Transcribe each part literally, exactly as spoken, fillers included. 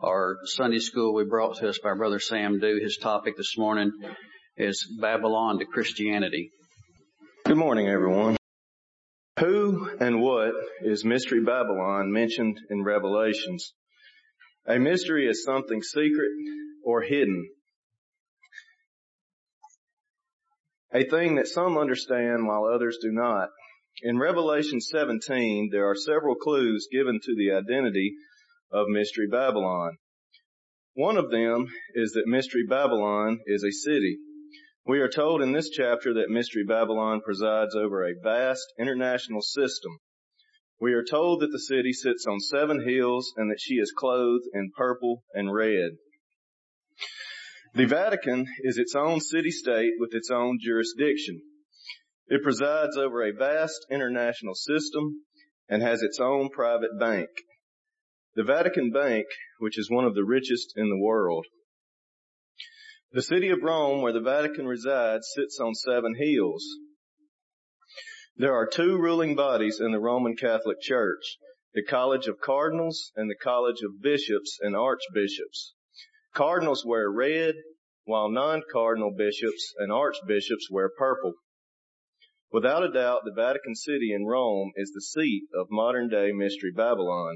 Our Sunday school we brought to us by Brother Sam Dew. His topic this morning is Babylon to Christianity. Good morning, everyone. Who and what is Mystery Babylon mentioned in Revelations? A mystery is something secret or hidden. A thing that some understand while others do not. In Revelation seventeen, there are several clues given to the identity of Mystery Babylon. One of them is that Mystery Babylon is a city. We are told in this chapter that Mystery Babylon presides over a vast international system. We are told that the city sits on seven hills and that she is clothed in purple and red. The Vatican is its own city-state with its own jurisdiction. It presides over a vast international system and has its own private bank. The Vatican Bank, which is one of the richest in the world. The city of Rome, where the Vatican resides, sits on seven hills. There are two ruling bodies in the Roman Catholic Church, the College of Cardinals and the College of Bishops and Archbishops. Cardinals wear red, while non-cardinal bishops and archbishops wear purple. Without a doubt, the Vatican City in Rome is the seat of modern-day Mystery Babylon.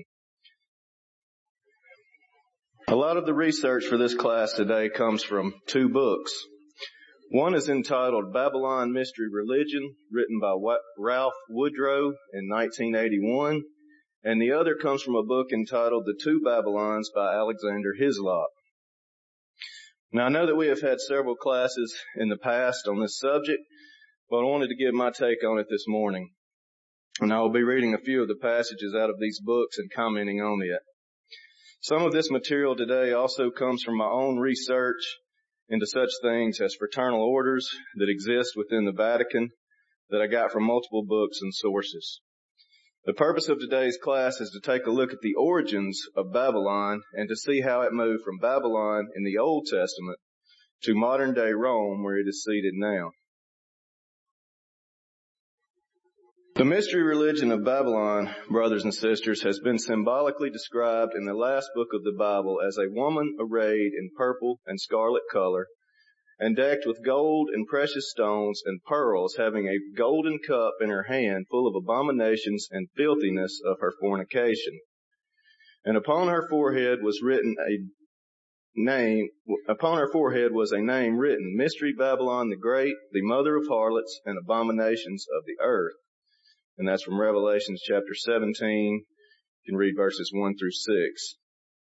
A lot of the research for this class today comes from two books. One is entitled Babylon Mystery Religion, written by Ralph Woodrow in nineteen eighty-one, and the other comes from a book entitled The Two Babylons by Alexander Hislop. Now, I know that we have had several classes in the past on this subject, but I wanted to give my take on it this morning. And I will be reading a few of the passages out of these books and commenting on it. Some of this material today also comes from my own research into such things as fraternal orders that exist within the Vatican that I got from multiple books and sources. The purpose of today's class is to take a look at the origins of Babylon and to see how it moved from Babylon in the Old Testament to modern-day Rome, where it is seated now. The mystery religion of Babylon, brothers and sisters, has been symbolically described in the last book of the Bible as a woman arrayed in purple and scarlet color and decked with gold and precious stones and pearls, having a golden cup in her hand full of abominations and filthiness of her fornication. And upon her forehead was written a name, upon her forehead was a name written, Mystery Babylon the Great, the mother of harlots and abominations of the earth. And that's from Revelation chapter seventeen. You can read verses one through six.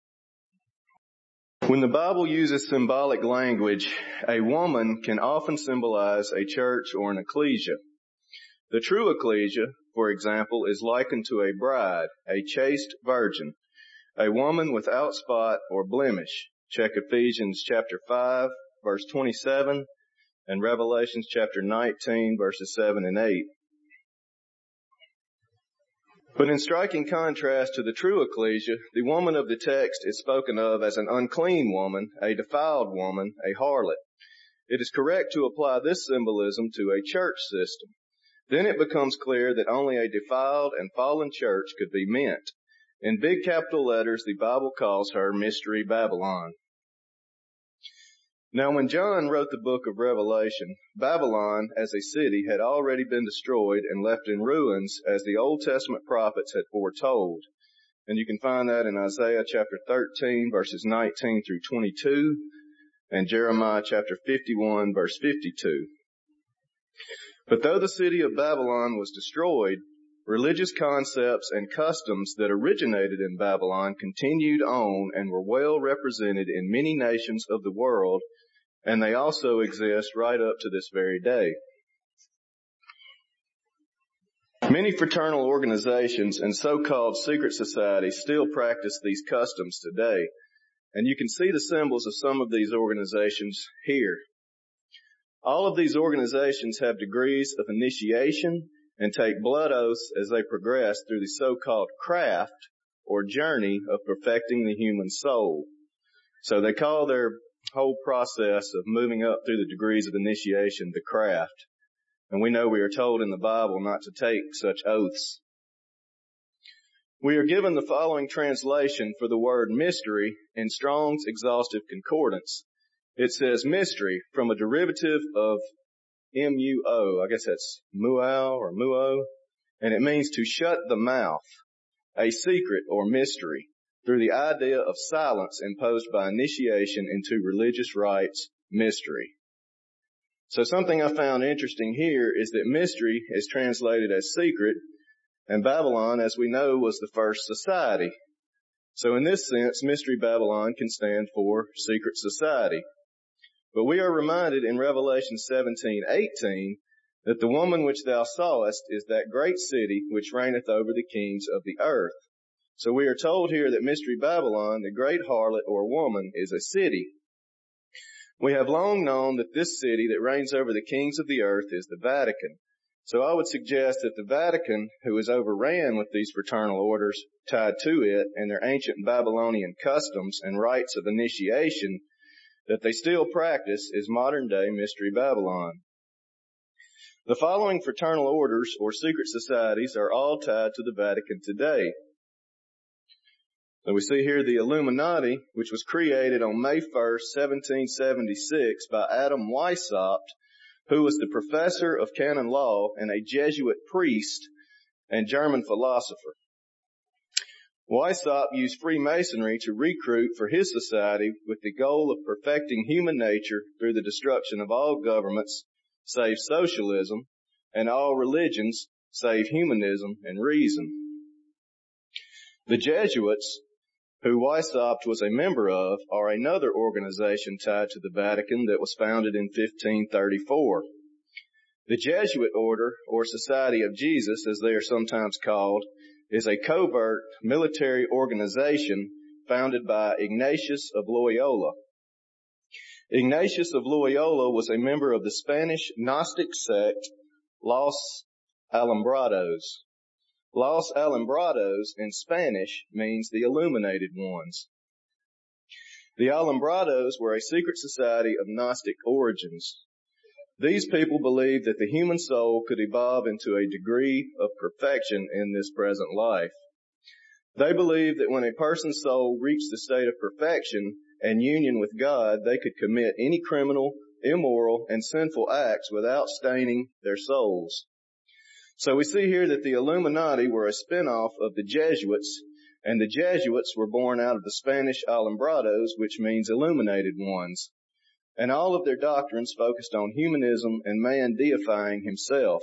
When the Bible uses symbolic language, a woman can often symbolize a church or an ecclesia. The true ecclesia, for example, is likened to a bride, a chaste virgin, a woman without spot or blemish. Check Ephesians chapter five, verse twenty-seven, and Revelation chapter nineteen, verses seven and eight. But in striking contrast to the true ecclesia, the woman of the text is spoken of as an unclean woman, a defiled woman, a harlot. It is correct to apply this symbolism to a church system. Then it becomes clear that only a defiled and fallen church could be meant. In big capital letters, the Bible calls her Mystery Babylon. Now, when John wrote the book of Revelation, Babylon as a city had already been destroyed and left in ruins as the Old Testament prophets had foretold. And you can find that in Isaiah chapter thirteen, verses nineteen through twenty-two, and Jeremiah chapter fifty-one, verse fifty-two. But though the city of Babylon was destroyed, religious concepts and customs that originated in Babylon continued on and were well represented in many nations of the world, and they also exist right up to this very day. Many fraternal organizations and so-called secret societies still practice these customs today, and you can see the symbols of some of these organizations here. All of these organizations have degrees of initiation and take blood oaths as they progress through the so-called craft or journey of perfecting the human soul. So they call their whole process of moving up through the degrees of initiation the craft. And we know we are told in the Bible not to take such oaths. We are given the following translation for the word mystery in Strong's Exhaustive Concordance. It says mystery from a derivative of M U O. I guess that's muao or muo. And it means to shut the mouth, a secret or mystery, through the idea of silence imposed by initiation into religious rites, mystery. So something I found interesting here is that mystery is translated as secret, and Babylon, as we know, was the first society. So in this sense, Mystery Babylon can stand for secret society. But we are reminded in Revelation seventeen eighteen that the woman which thou sawest is that great city which reigneth over the kings of the earth. So we are told here that Mystery Babylon, the great harlot or woman, is a city. We have long known that this city that reigns over the kings of the earth is the Vatican. So I would suggest that the Vatican, who is overran with these fraternal orders tied to it and their ancient Babylonian customs and rites of initiation that they still practice, is modern-day Mystery Babylon. The following fraternal orders or secret societies are all tied to the Vatican today. So we see here the Illuminati, which was created on May first, seventeen seventy-six by Adam Weishaupt, who was the professor of canon law and a Jesuit priest and German philosopher. Weishaupt used Freemasonry to recruit for his society with the goal of perfecting human nature through the destruction of all governments, save socialism, and all religions, save humanism and reason. The Jesuits, who Weishaupt was a member of, are another organization tied to the Vatican that was founded in fifteen thirty-four. The Jesuit Order, or Society of Jesus, as they are sometimes called, is a covert military organization founded by Ignatius of Loyola. Ignatius of Loyola was a member of the Spanish Gnostic sect Los Alumbrados. Los Alumbrados in Spanish means the illuminated ones. The Alumbrados were a secret society of Gnostic origins. These people believed that the human soul could evolve into a degree of perfection in this present life. They believed that when a person's soul reached the state of perfection and union with God, they could commit any criminal, immoral, and sinful acts without staining their souls. So we see here that the Illuminati were a spin-off of the Jesuits, and the Jesuits were born out of the Spanish Alumbrados, which means illuminated ones. And all of their doctrines focused on humanism and man deifying himself.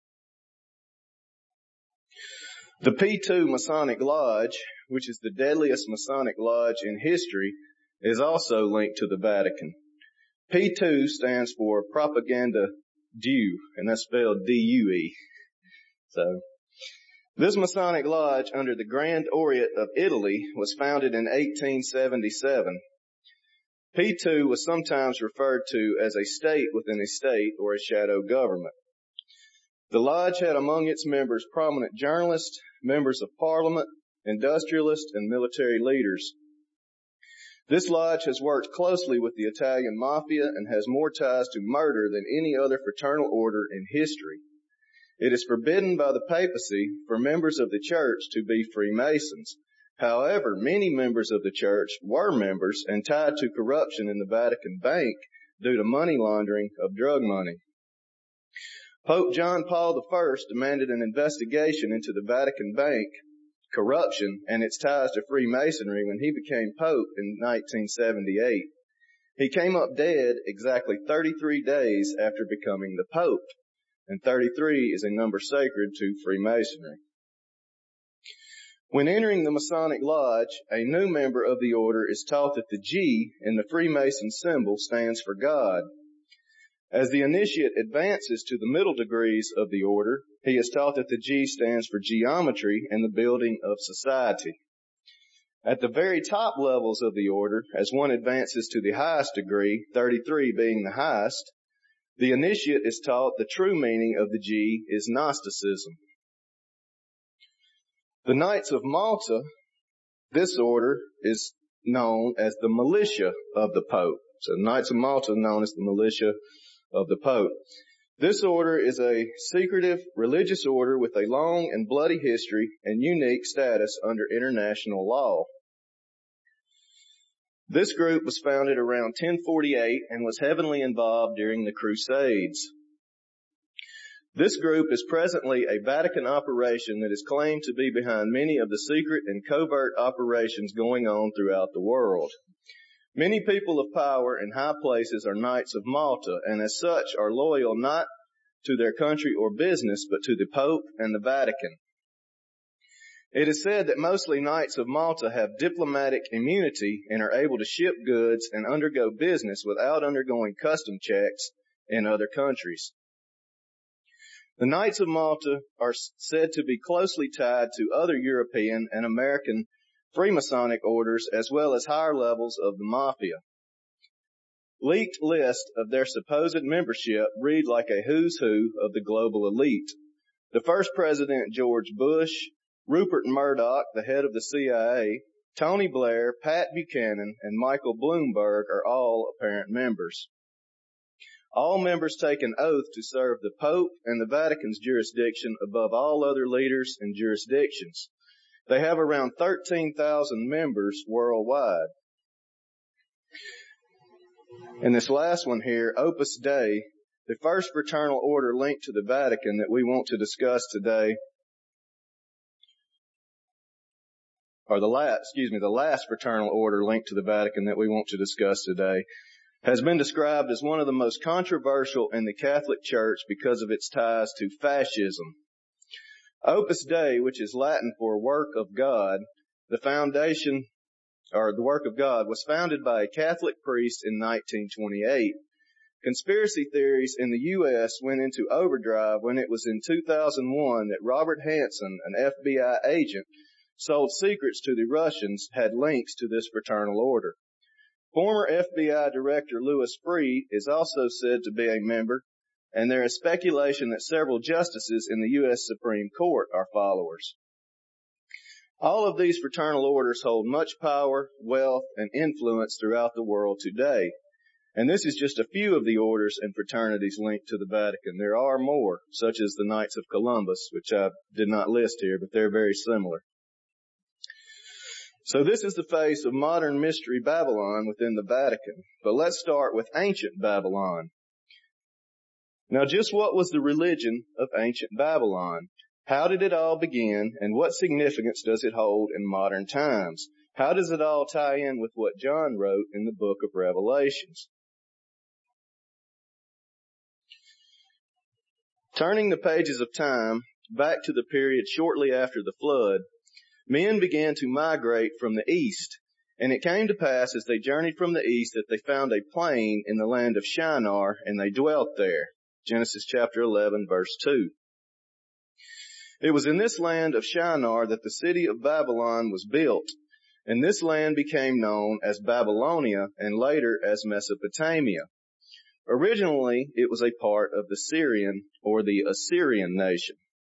The P two Masonic Lodge, which is the deadliest Masonic lodge in history, is also linked to the Vatican. P two stands for Propaganda Due, and that's spelled D U E. So, this Masonic lodge under the Grand Orient of Italy was founded in eighteen seventy-seven. P two was sometimes referred to as a state within a state or a shadow government. The lodge had among its members prominent journalists, members of parliament, industrialists, and military leaders. This lodge has worked closely with the Italian mafia and has more ties to murder than any other fraternal order in history. It is forbidden by the papacy for members of the church to be Freemasons. However, many members of the church were members and tied to corruption in the Vatican Bank due to money laundering of drug money. Pope John Paul the First demanded an investigation into the Vatican Bank corruption and its ties to Freemasonry when he became Pope in nineteen seventy-eight. He came up dead exactly thirty-three days after becoming the Pope. And thirty-three is a number sacred to Freemasonry. When entering the Masonic Lodge, a new member of the order is taught that the G in the Freemason symbol stands for God. As the initiate advances to the middle degrees of the order, he is taught that the G stands for geometry and the building of society. At the very top levels of the order, as one advances to the highest degree, thirty-three being the highest, the initiate is taught the true meaning of the G is Gnosticism. The Knights of Malta, this order is known as the militia of the Pope. So Knights of Malta is known as the militia of the Pope. This order is a secretive religious order with a long and bloody history and unique status under international law. This group was founded around ten forty-eight and was heavily involved during the Crusades. This group is presently a Vatican operation that is claimed to be behind many of the secret and covert operations going on throughout the world. Many people of power in high places are Knights of Malta, and as such are loyal not to their country or business, but to the Pope and the Vatican. It is said that mostly Knights of Malta have diplomatic immunity and are able to ship goods and undergo business without undergoing custom checks in other countries. The Knights of Malta are said to be closely tied to other European and American Freemasonic orders as well as higher levels of the Mafia. Leaked lists of their supposed membership read like a who's who of the global elite. The first president, George Bush, Rupert Murdoch, the head of the C I A, Tony Blair, Pat Buchanan, and Michael Bloomberg are all apparent members. All members take an oath to serve the Pope and the Vatican's jurisdiction above all other leaders and jurisdictions. They have around thirteen thousand members worldwide. And this last one here, Opus Dei, the first fraternal order linked to the Vatican that we want to discuss today, or the last, excuse me, the last fraternal order linked to the Vatican that we want to discuss today, has been described as one of the most controversial in the Catholic Church because of its ties to fascism. Opus Dei, which is Latin for work of God, the foundation, or the work of God, was founded by a Catholic priest in nineteen twenty-eight. Conspiracy theories in the U S went into overdrive when it was in two thousand one that Robert Hansen, an F B I agent, sold secrets to the Russians, had links to this fraternal order. Former F B I Director Louis Freeh is also said to be a member, and there is speculation that several justices in the U S Supreme Court are followers. All of these fraternal orders hold much power, wealth, and influence throughout the world today. And this is just a few of the orders and fraternities linked to the Vatican. There are more, such as the Knights of Columbus, which I did not list here, but they're very similar. So this is the face of modern mystery Babylon within the Vatican. But let's start with ancient Babylon. Now, just what was the religion of ancient Babylon? How did it all begin, and what significance does it hold in modern times? How does it all tie in with what John wrote in the book of Revelations? Turning the pages of time back to the period shortly after the flood, men began to migrate from the east, and it came to pass as they journeyed from the east that they found a plain in the land of Shinar, and they dwelt there. Genesis chapter eleven, verse two. It was in this land of Shinar that the city of Babylon was built, and this land became known as Babylonia and later as Mesopotamia. Originally, it was a part of the Syrian or the Assyrian nation.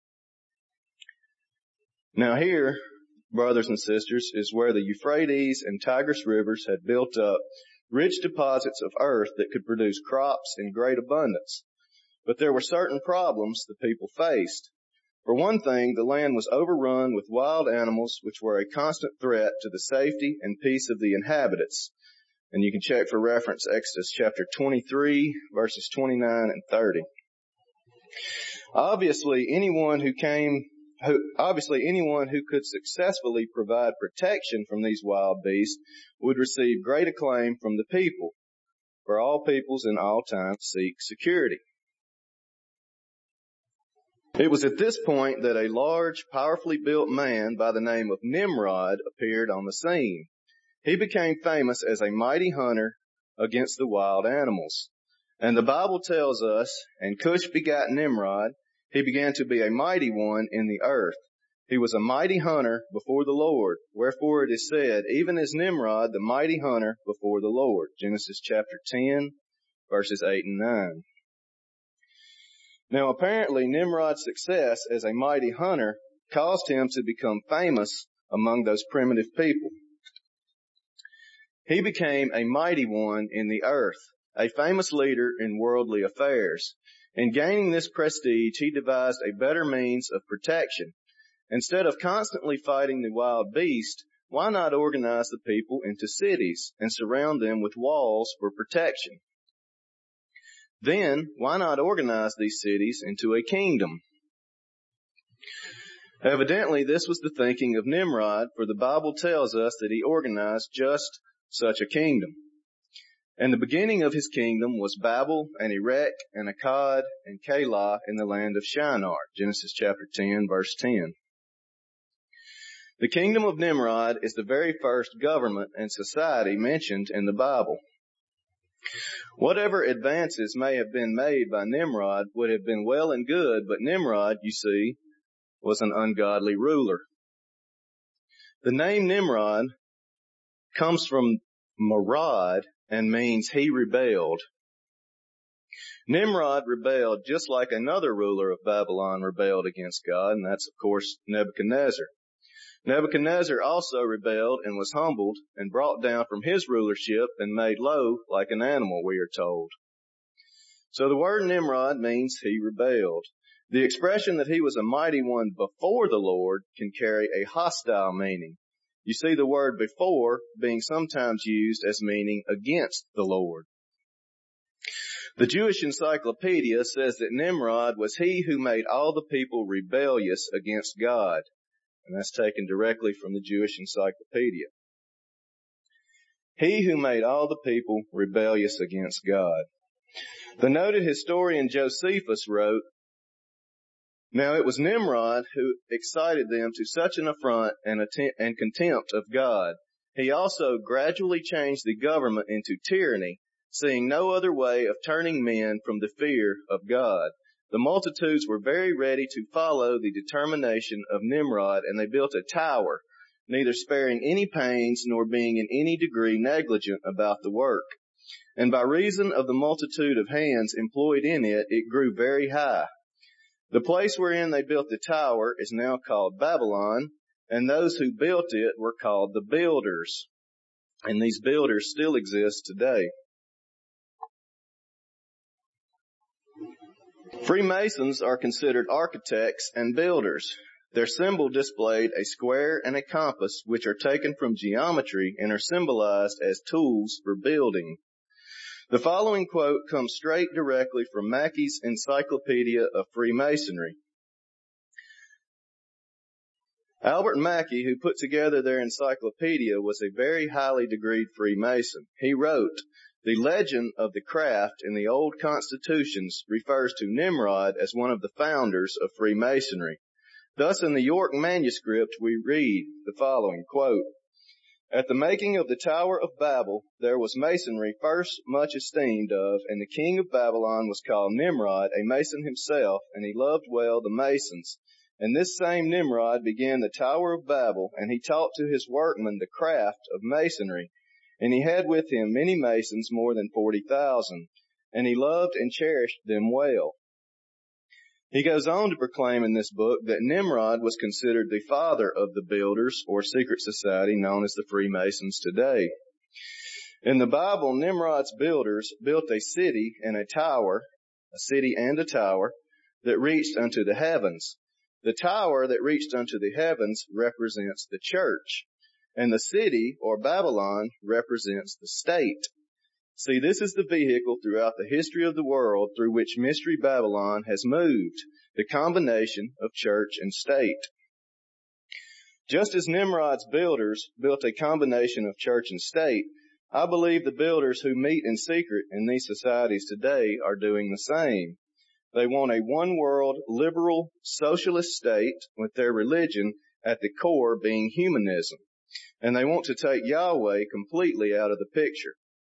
Now here, brothers and sisters, is where the Euphrates and Tigris rivers had built up rich deposits of earth that could produce crops in great abundance. But there were certain problems the people faced. For one thing, the land was overrun with wild animals, which were a constant threat to the safety and peace of the inhabitants. And you can check for reference Exodus chapter twenty-three, verses twenty-nine and thirty. Obviously, anyone who came, who, obviously anyone who could successfully provide protection from these wild beasts would receive great acclaim from the people, for all peoples in all times seek security. It was at this point that a large, powerfully built man by the name of Nimrod appeared on the scene. He became famous as a mighty hunter against the wild animals. And the Bible tells us, and Cush begat Nimrod, he began to be a mighty one in the earth. He was a mighty hunter before the Lord. Wherefore it is said, even as Nimrod, the mighty hunter before the Lord. Genesis chapter ten, verses eight and nine. Now apparently Nimrod's success as a mighty hunter caused him to become famous among those primitive people. He became a mighty one in the earth, a famous leader in worldly affairs. In gaining this prestige, he devised a better means of protection. Instead of constantly fighting the wild beast, why not organize the people into cities and surround them with walls for protection? Then, why not organize these cities into a kingdom? Evidently, this was the thinking of Nimrod, for the Bible tells us that he organized just such a kingdom. And the beginning of his kingdom was Babel and Erech and Akkad and Calah in the land of Shinar. Genesis chapter ten, verse ten. The kingdom of Nimrod is the very first government and society mentioned in the Bible. Whatever advances may have been made by Nimrod would have been well and good, but Nimrod, you see, was an ungodly ruler. The name Nimrod comes from Marad and means he rebelled. Nimrod rebelled just like another ruler of Babylon rebelled against God, and that's, of course, Nebuchadnezzar. Nebuchadnezzar also rebelled and was humbled and brought down from his rulership and made low like an animal, we are told. So the word Nimrod means he rebelled. The expression that he was a mighty one before the Lord can carry a hostile meaning. You see the word before being sometimes used as meaning against the Lord. The Jewish Encyclopedia says that Nimrod was he who made all the people rebellious against God. And that's taken directly from the Jewish Encyclopedia. He who made all the people rebellious against God. The noted historian Josephus wrote, "Now it was Nimrod who excited them to such an affront and, attempt, and contempt of God. He also gradually changed the government into tyranny, seeing no other way of turning men from the fear of God. The multitudes were very ready to follow the determination of Nimrod, and they built a tower, neither sparing any pains nor being in any degree negligent about the work. And by reason of the multitude of hands employed in it, it grew very high. The place wherein they built the tower is now called Babylon, and those who built it were called the builders." And these builders still exist today. Freemasons are considered architects and builders. Their symbol displayed a square and a compass, which are taken from geometry and are symbolized as tools for building. The following quote comes straight directly from Mackey's Encyclopedia of Freemasonry. Albert Mackey, who put together their encyclopedia, was a very highly degreed Freemason. He wrote, "The legend of the craft in the old constitutions refers to Nimrod as one of the founders of Freemasonry. Thus, in the York manuscript, we read the following quote, 'At the making of the Tower of Babel, there was masonry first much esteemed of, and the king of Babylon was called Nimrod, a mason himself, and he loved well the masons. And this same Nimrod began the Tower of Babel, and he taught to his workmen the craft of masonry. And he had with him many masons, more than forty thousand, and he loved and cherished them well.'" He goes on to proclaim in this book that Nimrod was considered the father of the builders, or secret society known as the Freemasons today. In the Bible, Nimrod's builders built a city and a tower, a city and a tower, that reached unto the heavens. The tower that reached unto the heavens represents the church, and the city, or Babylon, represents the state. See, this is the vehicle throughout the history of the world through which Mystery Babylon has moved, the combination of church and state. Just as Nimrod's builders built a combination of church and state, I believe the builders who meet in secret in these societies today are doing the same. They want a one-world, liberal, socialist state with their religion at the core being humanism. And they want to take Yahweh completely out of the picture.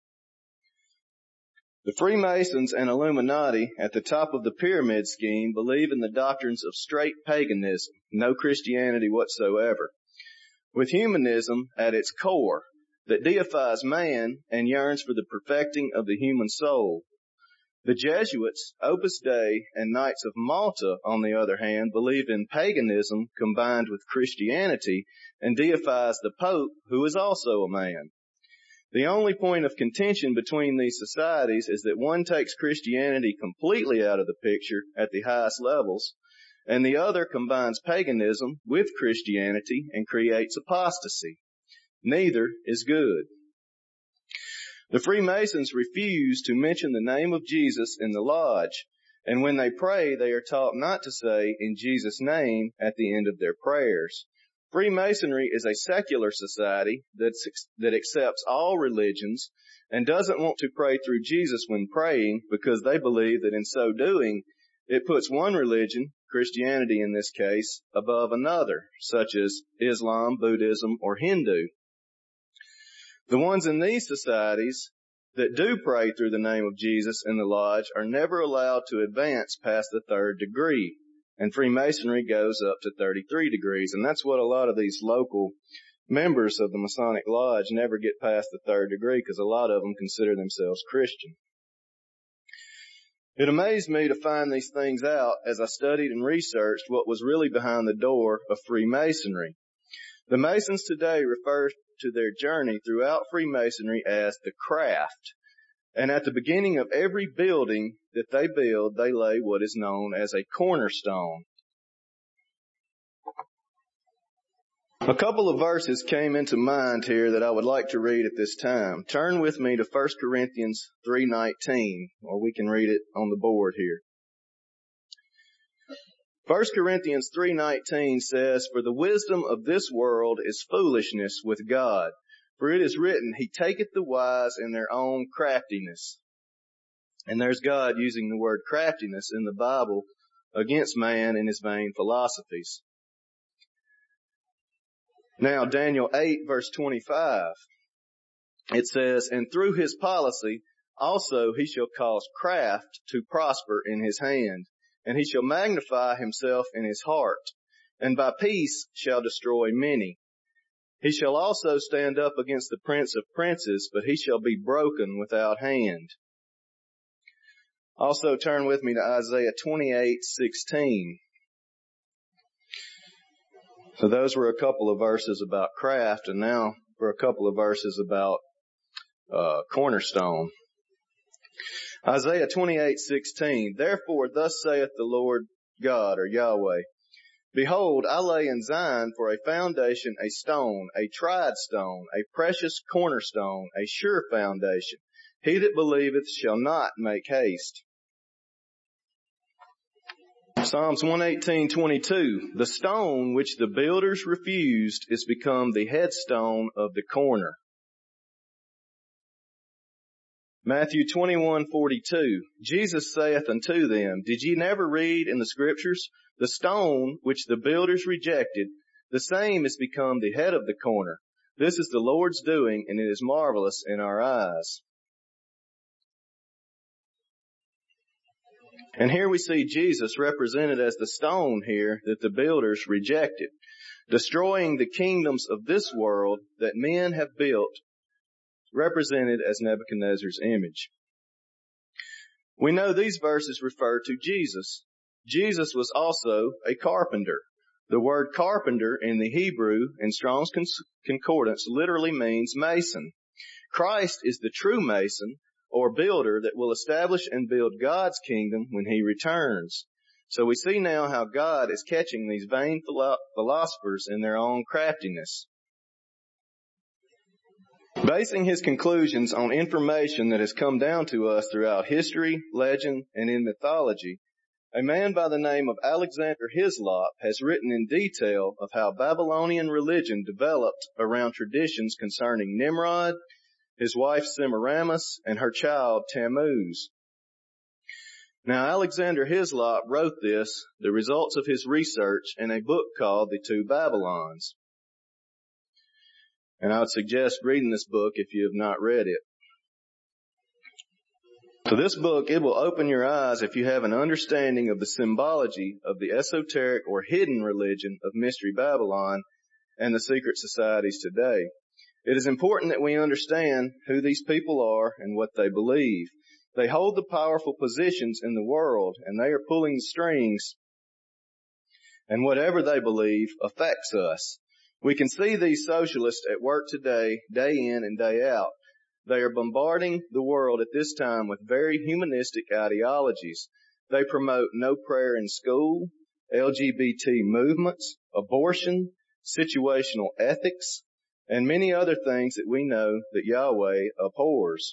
The Freemasons and Illuminati at the top of the pyramid scheme believe in the doctrines of straight paganism, no Christianity whatsoever, with humanism at its core that deifies man and yearns for the perfecting of the human soul. The Jesuits, Opus Dei, and Knights of Malta, on the other hand, believe in paganism combined with Christianity and deifies the Pope, who is also a man. The only point of contention between these societies is that one takes Christianity completely out of the picture at the highest levels, and the other combines paganism with Christianity and creates apostasy. Neither is good. The Freemasons refuse to mention the name of Jesus in the lodge, and when they pray, they are taught not to say, "In Jesus' name," at the end of their prayers. Freemasonry is a secular society that's, that accepts all religions and doesn't want to pray through Jesus when praying because they believe that in so doing, it puts one religion, Christianity in this case, above another, such as Islam, Buddhism, or Hindu. The ones in these societies that do pray through the name of Jesus in the lodge are never allowed to advance past the third degree. And Freemasonry goes up to thirty-three degrees. And that's what a lot of these local members of the Masonic Lodge never get past the third degree, because a lot of them consider themselves Christian. It amazed me to find these things out as I studied and researched what was really behind the door of Freemasonry. The Masons today refer to their journey throughout Freemasonry as the craft. And at the beginning of every building that they build, they lay what is known as a cornerstone. A couple of verses came into mind here that I would like to read at this time. Turn with me to First Corinthians three nineteen, or we can read it on the board here. First Corinthians three nineteen says, "For the wisdom of this world is foolishness with God. For it is written, He taketh the wise in their own craftiness." And there's God using the word craftiness in the Bible against man and his vain philosophies. Now, Daniel eight verse twenty-five, it says, "And through his policy also he shall cause craft to prosper in his hand, and he shall magnify himself in his heart, and by peace shall destroy many. He shall also stand up against the prince of princes, but he shall be broken without hand." Also turn with me to Isaiah twenty-eight sixteen. So those were a couple of verses about craft, and now for a couple of verses about uh, cornerstone. Isaiah twenty-eight sixteen, "Therefore thus saith the Lord God," or Yahweh, "Behold, I lay in Zion for a foundation a stone, a tried stone, a precious cornerstone, a sure foundation. He that believeth shall not make haste." Psalms one eighteen twenty-two, "The stone which the builders refused is become the headstone of the corner." Matthew twenty-one forty-two, "Jesus saith unto them, Did ye never read in the scriptures, the stone which the builders rejected, the same is become the head of the corner. This is the Lord's doing, and it is marvelous in our eyes." And here we see Jesus represented as the stone here that the builders rejected, destroying the kingdoms of this world that men have built, represented as Nebuchadnezzar's image. We know these verses refer to Jesus. Jesus was also a carpenter. The word carpenter in the Hebrew in Strong's Concordance literally means mason. Christ is the true mason or builder that will establish and build God's kingdom when He returns. So we see now how God is catching these vain philosophers in their own craftiness. Basing his conclusions on information that has come down to us throughout history, legend, and in mythology, a man by the name of Alexander Hislop has written in detail of how Babylonian religion developed around traditions concerning Nimrod, his wife Semiramis, and her child Tammuz. Now, Alexander Hislop wrote this, the results of his research, in a book called The Two Babylons. And I would suggest reading this book if you have not read it. So this book, it will open your eyes if you have an understanding of the symbology of the esoteric or hidden religion of Mystery Babylon and the secret societies today. It is important that we understand who these people are and what they believe. They hold the powerful positions in the world, and they are pulling the strings, and whatever they believe affects us. We can see these socialists at work today, day in and day out. They are bombarding the world at this time with very humanistic ideologies. They promote no prayer in school, L G B T movements, abortion, situational ethics, and many other things that we know that Yahweh abhors.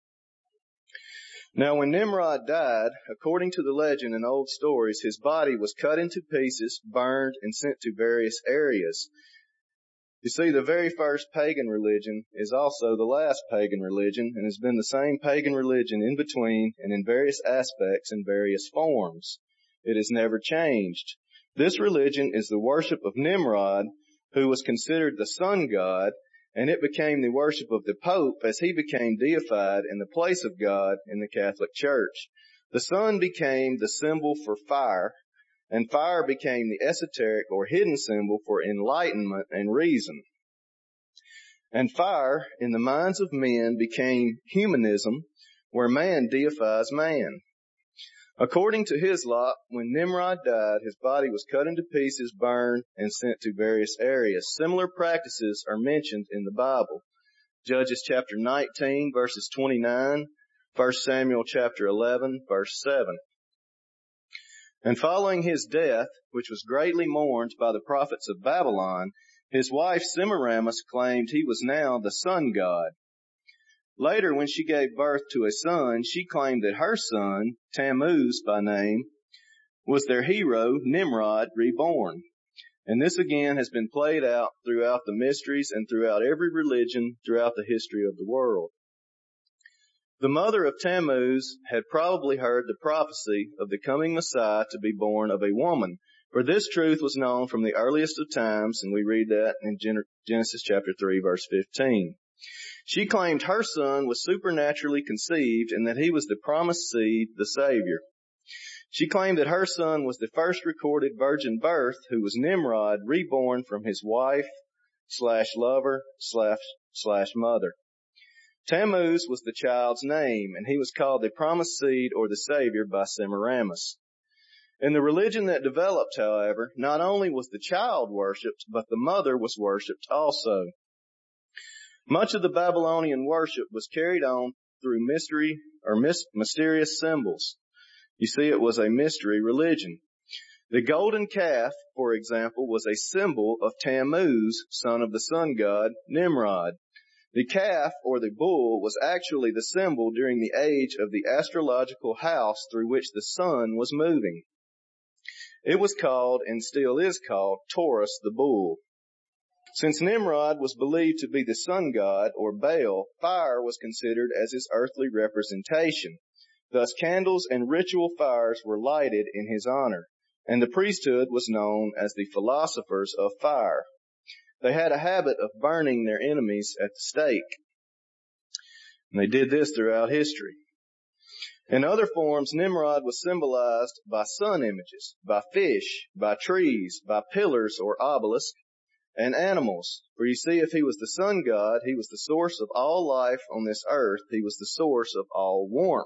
Now, when Nimrod died, according to the legend and old stories, his body was cut into pieces, burned, and sent to various areas. You see, the very first pagan religion is also the last pagan religion and has been the same pagan religion in between and in various aspects and various forms. It has never changed. This religion is the worship of Nimrod, who was considered the sun god, and it became the worship of the Pope as he became deified in the place of God in the Catholic Church. The sun became the symbol for fire, and fire became the esoteric or hidden symbol for enlightenment and reason. And fire, in the minds of men, became humanism, where man deifies man. According to his lot, when Nimrod died, his body was cut into pieces, burned, and sent to various areas. Similar practices are mentioned in the Bible. Judges chapter nineteen, verses twenty-nine, First Samuel chapter eleven, verse seven. And following his death, which was greatly mourned by the prophets of Babylon, his wife Semiramis claimed he was now the sun god. Later, when she gave birth to a son, she claimed that her son, Tammuz by name, was their hero, Nimrod, reborn. And this again has been played out throughout the mysteries and throughout every religion throughout the history of the world. The mother of Tammuz had probably heard the prophecy of the coming Messiah to be born of a woman, for this truth was known from the earliest of times, and we read that in Genesis chapter three, verse fifteen. She claimed her son was supernaturally conceived and that he was the promised seed, the Savior. She claimed that her son was the first recorded virgin birth, who was Nimrod, reborn from his wife slash lover slash slash mother. Tammuz was the child's name, and he was called the promised seed or the Savior by Semiramis. In the religion that developed, however, not only was the child worshipped, but the mother was worshipped also. Much of the Babylonian worship was carried on through mystery or mis- mysterious symbols. You see, it was a mystery religion. The golden calf, for example, was a symbol of Tammuz, son of the sun god, Nimrod. The calf, or the bull, was actually the symbol during the age of the astrological house through which the sun was moving. It was called, and still is called, Taurus the bull. Since Nimrod was believed to be the sun god, or Baal, fire was considered as his earthly representation. Thus candles and ritual fires were lighted in his honor, and the priesthood was known as the philosophers of fire. They had a habit of burning their enemies at the stake, and they did this throughout history. In other forms, Nimrod was symbolized by sun images, by fish, by trees, by pillars or obelisks, and animals. For you see, if he was the sun god, he was the source of all life on this earth. He was the source of all warmth.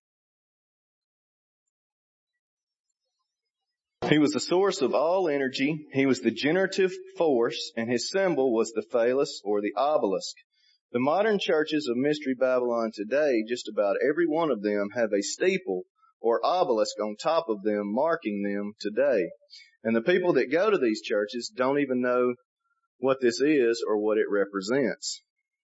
He was the source of all energy. He was the generative force, and his symbol was the phallus or the obelisk. The modern churches of Mystery Babylon today, just about every one of them have a steeple or obelisk on top of them marking them today. And the people that go to these churches don't even know what this is or what it represents.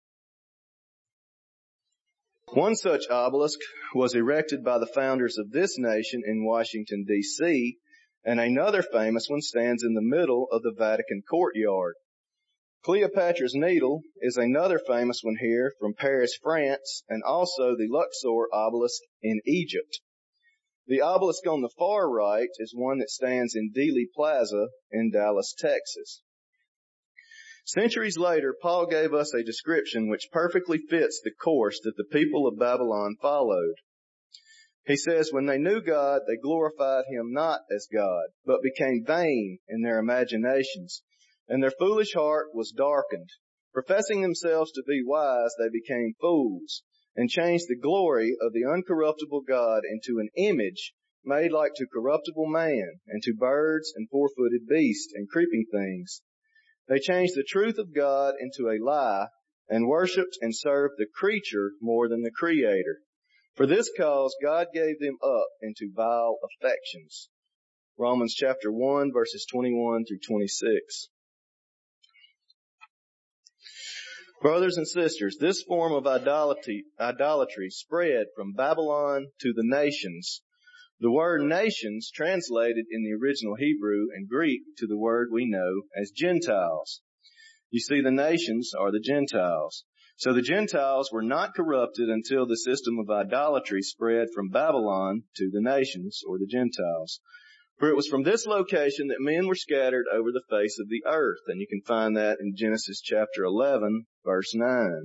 One such obelisk was erected by the founders of this nation in Washington, D C, and another famous one stands in the middle of the Vatican courtyard. Cleopatra's Needle is another famous one here from Paris, France, and also the Luxor obelisk in Egypt. The obelisk on the far right is one that stands in Dealey Plaza in Dallas, Texas. Centuries later, Paul gave us a description which perfectly fits the course that the people of Babylon followed. He says, when they knew God, they glorified him not as God, but became vain in their imaginations, and their foolish heart was darkened. Professing themselves to be wise, they became fools, and changed the glory of the uncorruptible God into an image made like to corruptible man, and to birds and four-footed beasts and creeping things. They changed the truth of God into a lie, and worshipped and served the creature more than the Creator. For this cause God gave them up into vile affections. Romans chapter one, verses twenty-one through twenty-six. Brothers and sisters, this form of idolatry, idolatry spread from Babylon to the nations. The word nations translated in the original Hebrew and Greek to the word we know as Gentiles. You see, the nations are the Gentiles. So the Gentiles were not corrupted until the system of idolatry spread from Babylon to the nations, or the Gentiles. For it was from this location that men were scattered over the face of the earth. And you can find that in Genesis chapter eleven, verse nine.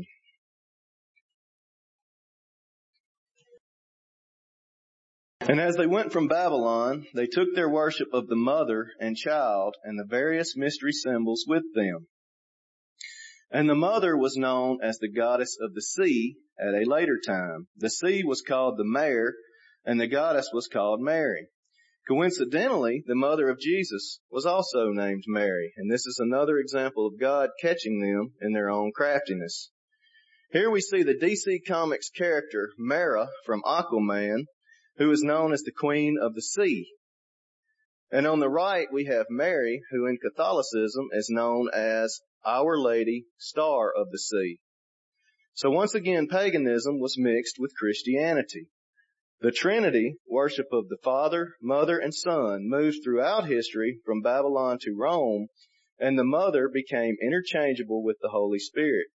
And as they went from Babylon, they took their worship of the mother and child and the various mystery symbols with them. And the mother was known as the goddess of the sea at a later time. The sea was called the mare, and the goddess was called Mary. Coincidentally, the mother of Jesus was also named Mary, and this is another example of God catching them in their own craftiness. Here we see the D C Comics character Mara from Aquaman, who is known as the Queen of the Sea. And on the right we have Mary, who in Catholicism is known as Our Lady, Star of the Sea. So once again, paganism was mixed with Christianity. The Trinity, worship of the Father, Mother, and Son, moved throughout history from Babylon to Rome, and the Mother became interchangeable with the Holy Spirit.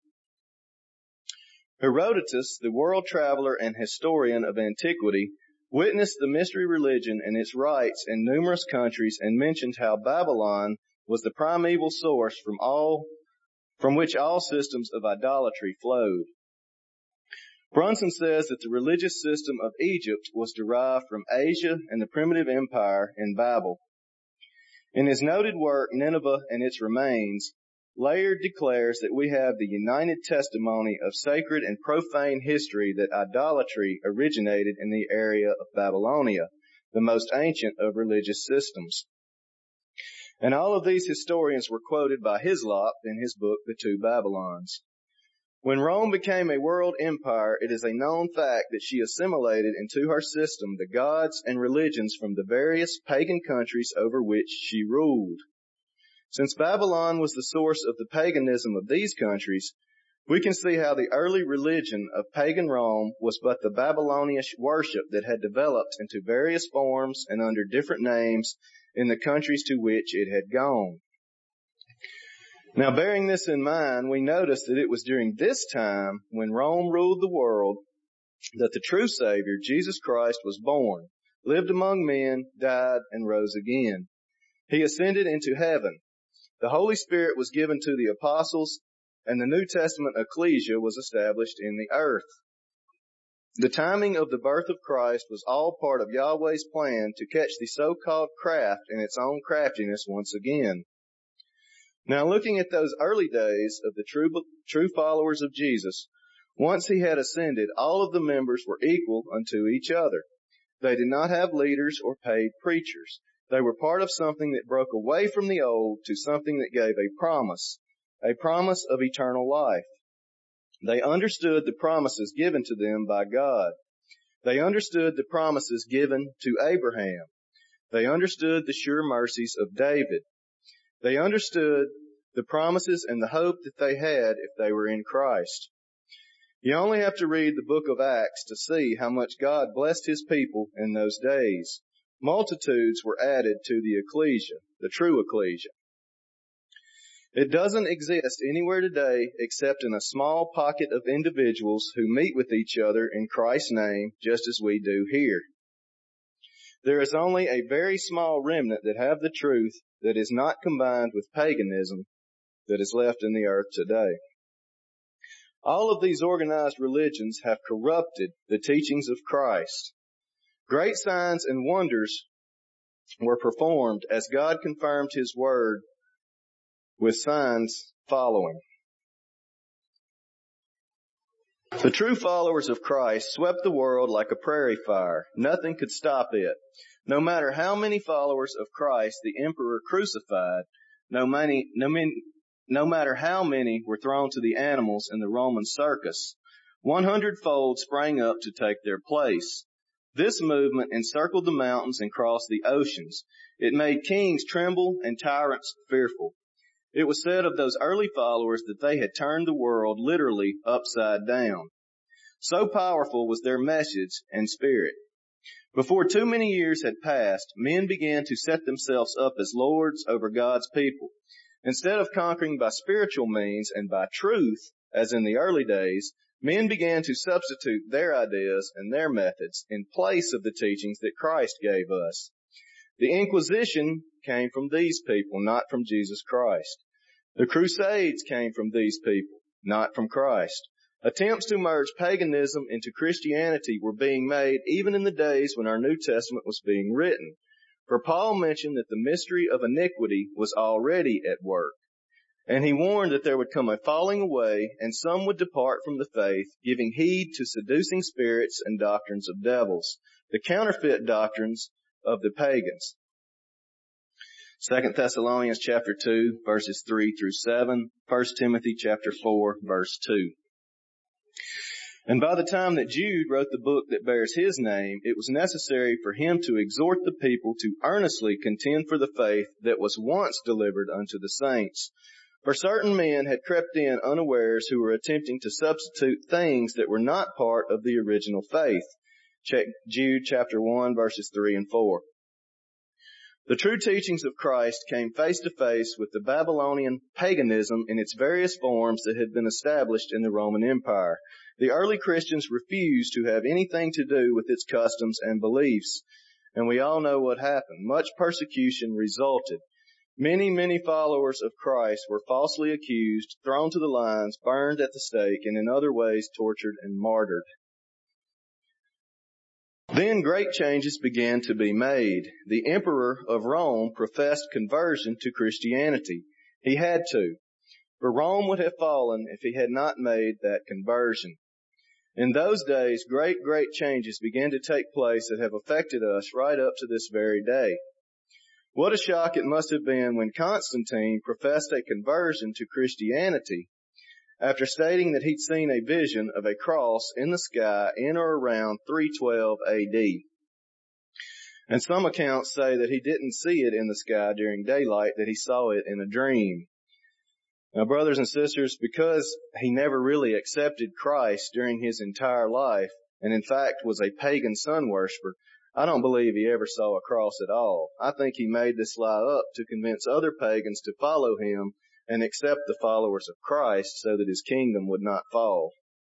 Herodotus, the world traveler and historian of antiquity, witnessed the mystery religion and its rites in numerous countries and mentioned how Babylon was the primeval source from all, from which all systems of idolatry flowed. Brunson says that the religious system of Egypt was derived from Asia and the primitive empire in Babel. In his noted work, Nineveh and its Remains, Layard declares that we have the united testimony of sacred and profane history that idolatry originated in the area of Babylonia, the most ancient of religious systems. And all of these historians were quoted by Hislop in his book, The Two Babylons. When Rome became a world empire, it is a known fact that she assimilated into her system the gods and religions from the various pagan countries over which she ruled. Since Babylon was the source of the paganism of these countries, we can see how the early religion of pagan Rome was but the Babylonian worship that had developed into various forms and under different names in the countries to which it had gone. Now, bearing this in mind, we notice that it was during this time when Rome ruled the world that the true Savior, Jesus Christ, was born, lived among men, died, and rose again. He ascended into heaven. The Holy Spirit was given to the apostles, and the New Testament ecclesia was established in the earth. The timing of the birth of Christ was all part of Yahweh's plan to catch the so-called craft in its own craftiness once again. Now, looking at those early days of the true, true followers of Jesus, once he had ascended, all of the members were equal unto each other. They did not have leaders or paid preachers. They were part of something that broke away from the old to something that gave a promise, a promise of eternal life. They understood the promises given to them by God. They understood the promises given to Abraham. They understood the sure mercies of David. They understood the promises and the hope that they had if they were in Christ. You only have to read the book of Acts to see how much God blessed his people in those days. Multitudes were added to the ecclesia, the true ecclesia. It doesn't exist anywhere today except in a small pocket of individuals who meet with each other in Christ's name, just as we do here. There is only a very small remnant that have the truth that is not combined with paganism that is left in the earth today. All of these organized religions have corrupted the teachings of Christ. Great signs and wonders were performed as God confirmed his word with signs following. The true followers of Christ swept the world like a prairie fire. Nothing could stop it. No matter how many followers of Christ the emperor crucified, no many, no many, no matter how many were thrown to the animals in the Roman circus, one hundredfold sprang up to take their place. This movement encircled the mountains and crossed the oceans. It made kings tremble and tyrants fearful. It was said of those early followers that they had turned the world literally upside down. So powerful was their message and spirit. Before too many years had passed, men began to set themselves up as lords over God's people. Instead of conquering by spiritual means and by truth, as in the early days, men began to substitute their ideas and their methods in place of the teachings that Christ gave us. The Inquisition came from these people, not from Jesus Christ. The Crusades came from these people, not from Christ. Attempts to merge paganism into Christianity were being made even in the days when our New Testament was being written. For Paul mentioned that the mystery of iniquity was already at work. And he warned that there would come a falling away, and some would depart from the faith, giving heed to seducing spirits and doctrines of devils, the counterfeit doctrines of the pagans. Second Thessalonians chapter two, verses three through seven, First Timothy chapter four, verse two. And by the time that Jude wrote the book that bears his name, it was necessary for him to exhort the people to earnestly contend for the faith that was once delivered unto the saints. For certain men had crept in unawares who were attempting to substitute things that were not part of the original faith. Check Jude chapter one, verses three and four. The true teachings of Christ came face to face with the Babylonian paganism in its various forms that had been established in the Roman Empire. The early Christians refused to have anything to do with its customs and beliefs. And we all know what happened. Much persecution resulted. Many, many followers of Christ were falsely accused, thrown to the lions, burned at the stake, and in other ways tortured and martyred. Then great changes began to be made. The emperor of Rome professed conversion to Christianity. He had to, for Rome would have fallen if he had not made that conversion. In those days, great, great changes began to take place that have affected us right up to this very day. What a shock it must have been when Constantine professed a conversion to Christianity after stating that he'd seen a vision of a cross in the sky in or around three twelve A D. And some accounts say that he didn't see it in the sky during daylight, that he saw it in a dream. Now, brothers and sisters, because he never really accepted Christ during his entire life, and in fact was a pagan sun worshiper, I don't believe he ever saw a cross at all. I think he made this lie up to convince other pagans to follow him and accept the followers of Christ so that his kingdom would not fall.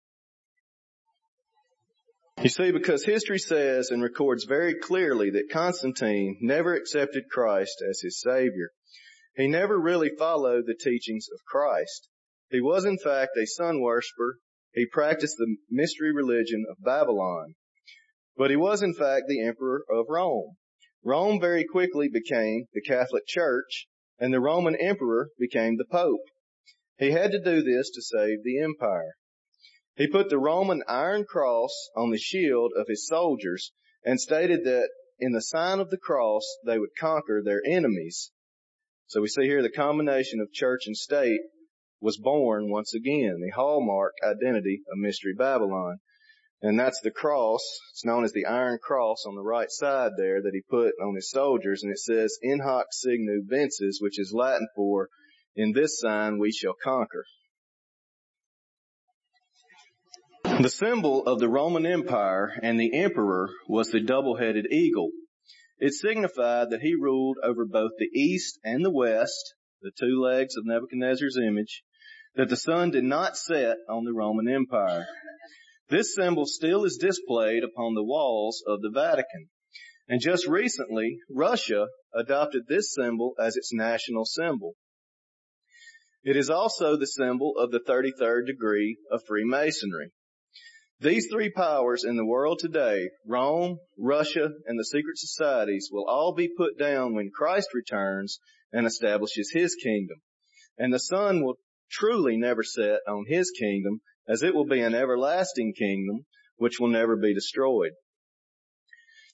You see, because history says and records very clearly that Constantine never accepted Christ as his Savior. He never really followed the teachings of Christ. He was in fact a sun worshiper. He practiced the mystery religion of Babylon. But he was in fact the emperor of Rome. Rome very quickly became the Catholic Church, and the Roman emperor became the Pope. He had to do this to save the empire. He put the Roman iron cross on the shield of his soldiers and stated that in the sign of the cross they would conquer their enemies. So we see here the combination of church and state was born once again, the hallmark identity of Mystery Babylon. And that's the cross. It's known as the Iron Cross on the right side there that he put on his soldiers. And it says, In hoc signo vinces, which is Latin for, in this sign we shall conquer. The symbol of the Roman Empire and the emperor was the double-headed eagle. It signified that he ruled over both the east and the west, the two legs of Nebuchadnezzar's image, that the sun did not set on the Roman Empire. This symbol still is displayed upon the walls of the Vatican. And just recently, Russia adopted this symbol as its national symbol. It is also the symbol of the thirty-third degree of Freemasonry. These three powers in the world today, Rome, Russia, and the secret societies, will all be put down when Christ returns and establishes his kingdom. And the sun will truly never set on his kingdom, as it will be an everlasting kingdom which will never be destroyed.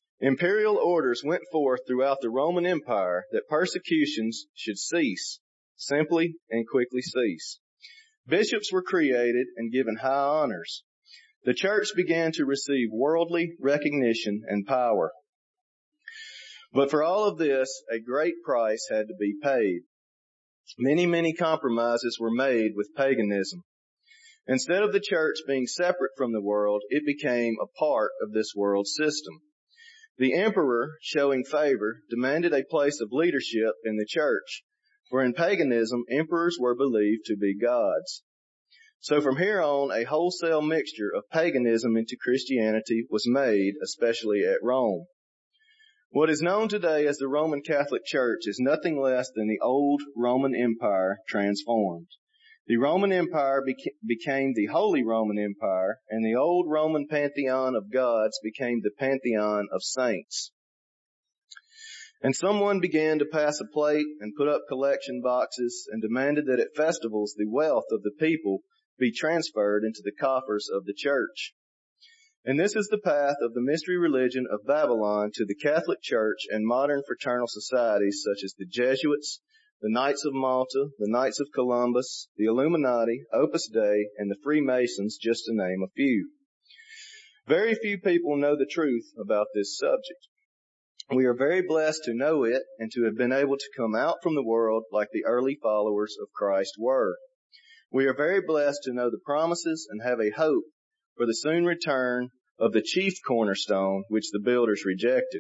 Imperial orders went forth throughout the Roman Empire that persecutions should cease, simply and quickly cease. Bishops were created and given high honors. The church began to receive worldly recognition and power. But for all of this, a great price had to be paid. Many, many compromises were made with paganism. Instead of the church being separate from the world, it became a part of this world system. The emperor, showing favor, demanded a place of leadership in the church, for in paganism, emperors were believed to be gods. So from here on, a wholesale mixture of paganism into Christianity was made, especially at Rome. What is known today as the Roman Catholic Church is nothing less than the old Roman Empire transformed. The Roman Empire beca- became the Holy Roman Empire, and the old Roman pantheon of gods became the pantheon of saints. And someone began to pass a plate and put up collection boxes and demanded that at festivals the wealth of the people be transferred into the coffers of the church. And this is the path of the mystery religion of Babylon to the Catholic Church and modern fraternal societies such as the Jesuits, the Knights of Malta, the Knights of Columbus, the Illuminati, Opus Dei, and the Freemasons, just to name a few. Very few people know the truth about this subject. We are very blessed to know it and to have been able to come out from the world like the early followers of Christ were. We are very blessed to know the promises and have a hope for the soon return of the chief cornerstone which the builders rejected.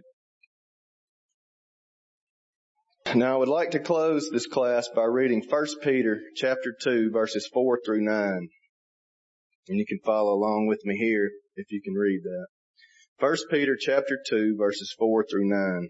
Now I would like to close this class by reading First Peter chapter two verses four through nine. And you can follow along with me here if you can read that. First Peter chapter two verses four through nine.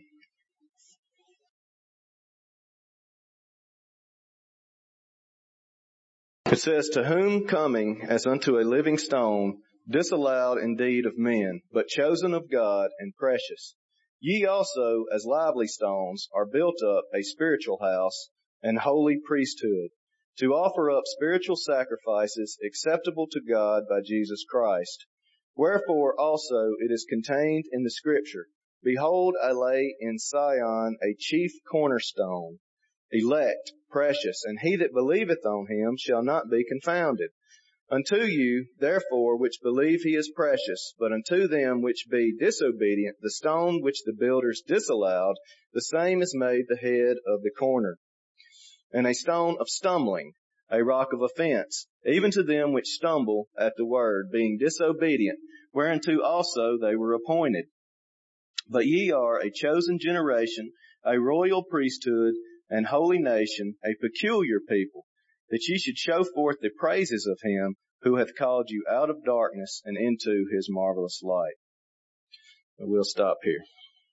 It says, "To whom coming as unto a living stone, disallowed indeed of men, but chosen of God and precious, ye also as lively stones are built up a spiritual house and holy priesthood, to offer up spiritual sacrifices acceptable to God by Jesus Christ. Wherefore also it is contained in the Scripture, Behold, I lay in Sion a chief cornerstone, elect, precious, and he that believeth on him shall not be confounded. Unto you, therefore, which believe he is precious, but unto them which be disobedient, the stone which the builders disallowed, the same is made the head of the corner, and a stone of stumbling, a rock of offense, even to them which stumble at the word, being disobedient, whereunto also they were appointed. But ye are a chosen generation, a royal priesthood, and holy nation, a peculiar people, that ye should show forth the praises of him who hath called you out of darkness and into his marvelous light." We'll stop here.